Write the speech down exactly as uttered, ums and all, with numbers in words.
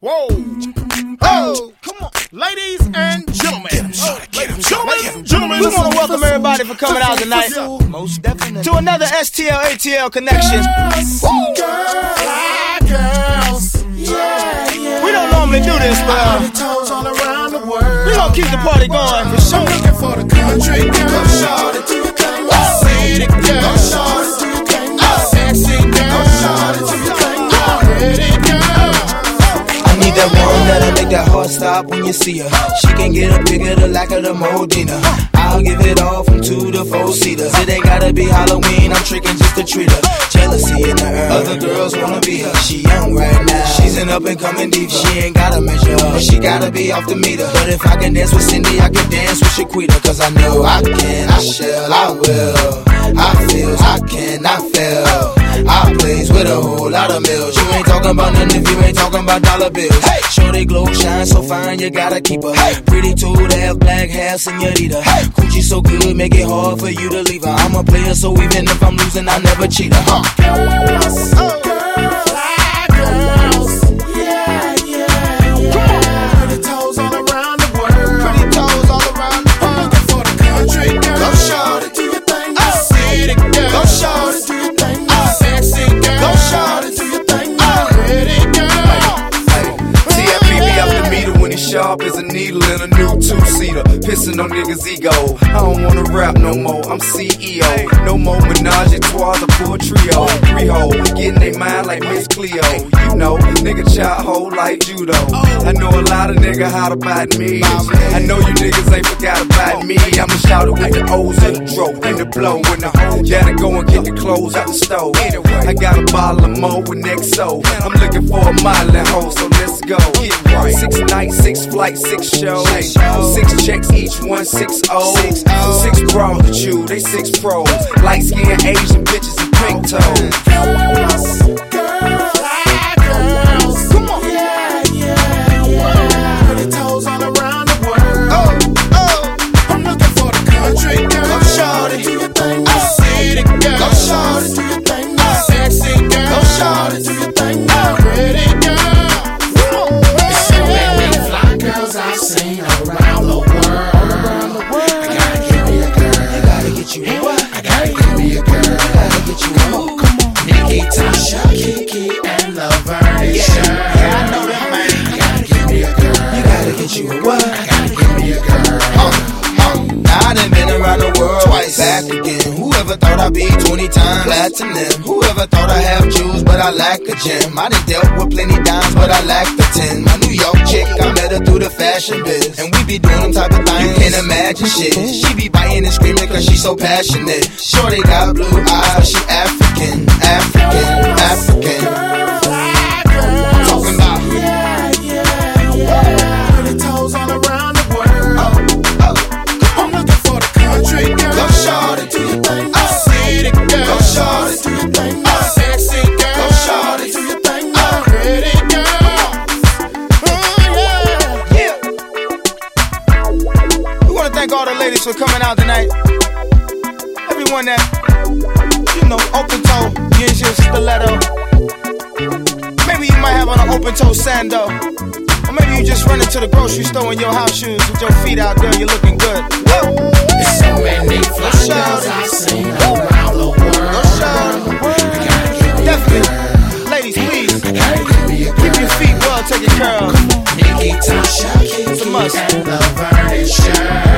Whoa. Oh, come on. Ladies and gentlemen. Get 'em, oh, get 'em, gentlemen, gentlemen. We want to welcome everybody for coming out tonight. Most definitely. To another S T L A T L connection. Girls, girls, fly girls. Yeah, yeah. We don't normally do this, but uh, toes all around the world. we gonna keep the party going for sure. I'm looking for the country girl. Go shorty, do your thing. City girl. Go shorty, do your thing. Sexy girl. Go shorty, do your thing. Pretty girl. I need that one that'll make that heart stop when you see her. She can get a pick of the lack of the Modena. I'll give it all from two to four seaters. It ain't gotta be Halloween, I'm tricking just to treat her. Jealousy in the air, other girls wanna be her. She young right now, she's an up and coming diva. She ain't gotta measure up, she gotta be off the meter. But if I can dance with Cindy, I can dance with Shaquita. Cause I know I can, I shall, I will. I feel, I can, I feel. I plays with a whole lot of mills. You ain't talking about nothing if you ain't talking about dollar bills. Hey, sure they glow, shine so fine, you gotta keep her. Hey, pretty toad, half black, half señorita. Hey, Coochie so good, make it hard for you to leave her. I'm a player, so even if I'm losing, I never cheat her. Huh? Girls, oh. Girls, fly girls. Yeah, yeah, yeah. Pretty toes all around the world. Pretty toes all around the world. I'm looking for the country girl. Go shorty, do your thing. Oh. City girl. Go shorty, do your thing. Oh. Sexy girl. Go shorty, do your thing. Oh. Pretty girl. T F P be up the meter when he's sharp as a needle in a new two-seater. Pissing on niggas' ego. I don't wanna rap no more, I'm C E O. No more menage a trois, a full trio. Three-hole, getting they mind like Miss Cleo. You know, nigga child hole like judo. I know a lot of niggas hot about me. I know you niggas ain't forgot about me. I'ma shout it with the O's and the dro and the blow and the hoe. Gotta go and get the clothes out the stove. I got a bottle of Mo with X O. I'm looking for a modeling hoe, so let's go. Six nights, six flights, six shows. Six checks, each one six oh. Six bras to chew, they six pros. Light skinned Asian bitches and pink toes. Girls, girls, fly girls. Come on. Yeah, yeah, yeah. Pretty toes all around the world. Oh, oh. I'm looking for the country girl. Go shorty, do your thing. Oh. City girl. Go shorty, do your thing. Oh. Sexy girl. Go shorty, do your thing. Oh. Pretty girl. There's so many fly girls I've seen around the world. I gotta give me a girl. I gotta get you what? I gotta give me a girl. I gotta get you Come on, come on. Nikki, Tasha, Kiki, and Laverne. Yeah, yeah, I know that, man. I gotta give me a girl. You gotta get you what? I gotta give me a girl. Now I done been around the world twice, back again. Whoever thought I'd be twenty times platinum? Whoever thought I have jewels, but I lack a gem? I done dealt with plenty dimes, but I lack the ten. My New York chick, I met her through the fashion biz, and we be doing them type of things you can't imagine shit. She be biting and screaming cause she so passionate. Sure they got blue eyes, but she African, African, African. I'm talking about Yeah, yeah, yeah. Pretty toes all around the world. I'm looking for the country girl. Go shorty, do your thing. Oh. City girl. Go shorty, do your thing. Oh. Sexy girl. Go shorty, do your thing. Oh. Pretty girl. Oh yeah. yeah. We wanna thank all the ladies for coming out tonight. Everyone that, you know, open toe, use your stiletto. Maybe you might have on an open toe sandal. Or maybe you just run into the grocery store in your house shoes with your feet out there, you're looking good. Woo! There's so many fly Go girls shorty. I've seen around the world. Go shorty. I gotta give me a Definitely. girl. Ladies, please, I gotta give me a girl. keep your feet well taken care of. Nikki, Tasha, Kiki, It's a must. and Laverne.